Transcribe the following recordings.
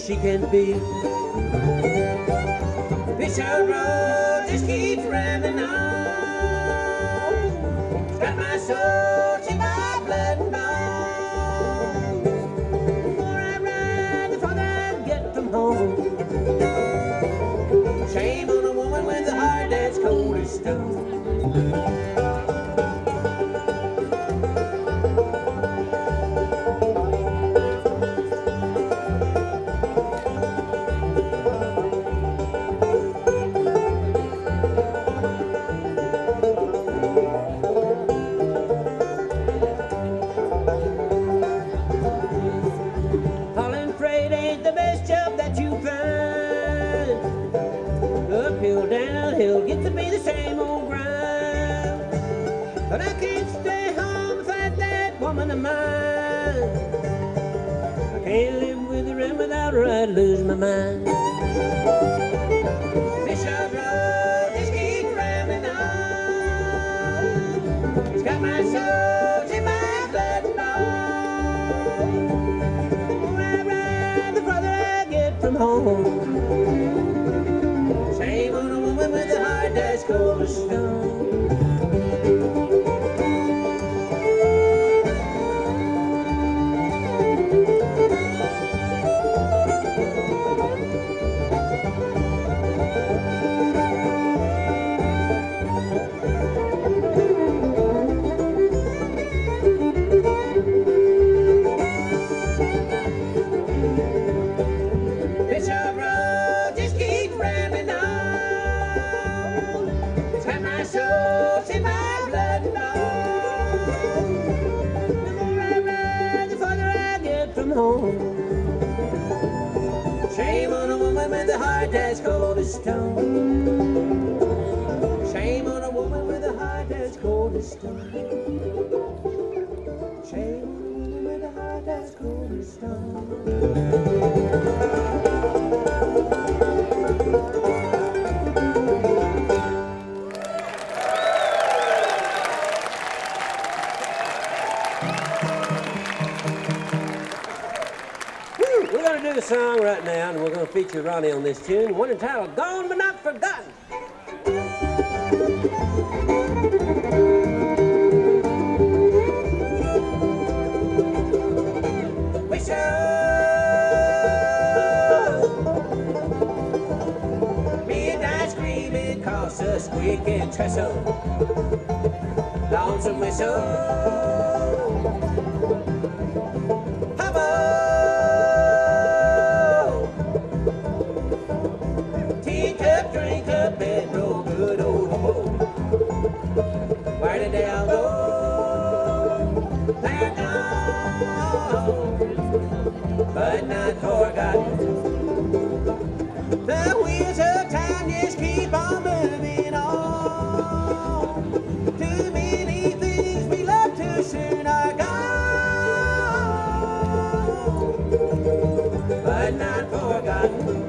she can be. Bishop Road just keeps rambling on. It's got my soul, she's my blood and bone. The more I ride, the farther I get from home. Shame on a woman with a heart that's cold as stone. Hauling freight ain't the best job that you find. Uphill, downhill, gets to be the same old grind. But I can't stay home and fight that woman of mine. I can't live with her, and without her I'd lose my mind. Bishop Road just keeps rambling on. It's got my soul, it's in my blood and bone. The more I ride, the farther I get from home. Shame on a woman with a heart that's cold as stone. Bishop Road just keeps rambling on. It's got my soul, it's in my blood and bone. The more I ride, the farther I get from home. Shame on a woman with a heart that's cold as stone. Shame on a woman with a heart that's cold as stone. Shame on a woman with a heart that's cold as stone. We're going to do a song right now, and we're going to feature Ronnie on this tune. One entitled Gone But Not Forgotten. Midnight screaming across the squeaking trestle. Lonesome whistle. Teacup, drink up, and roll good old home. Where did they all go? They're gone, but not forgotten. The wheels of time just keep on moving on. Too many things we love too soon are gone, but not forgotten.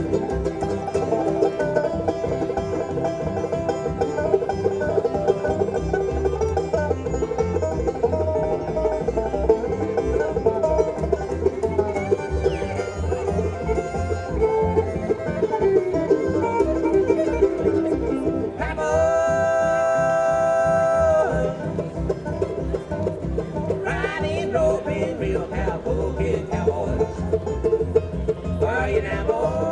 Riding, roping, real cowboy, cowboys. Are you now,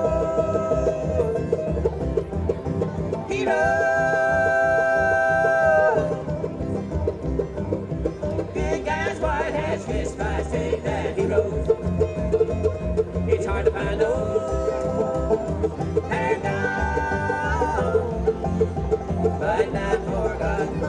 boys? Heroes. Good guys, white hats, fist fights, take that heroes. It's hard to find those. They're gone, but not forgotten.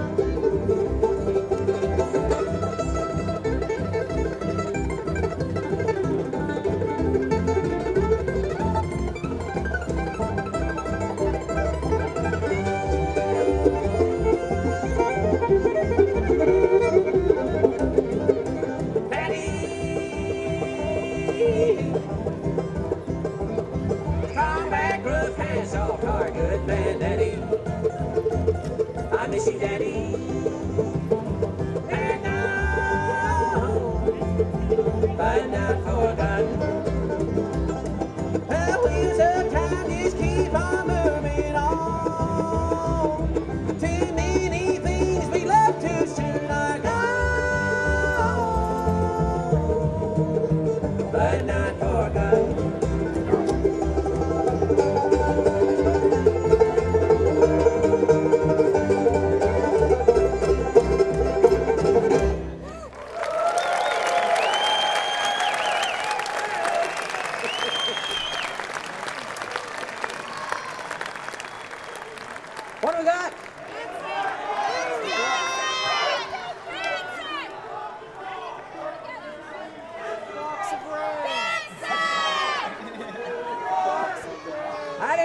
Strong back, rough hands, soft heart, good man, Daddy. I miss you, Daddy. And now, but not forgotten.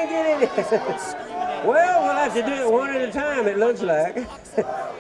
can't get it. Well, we'll have to do it one at a time, it looks like.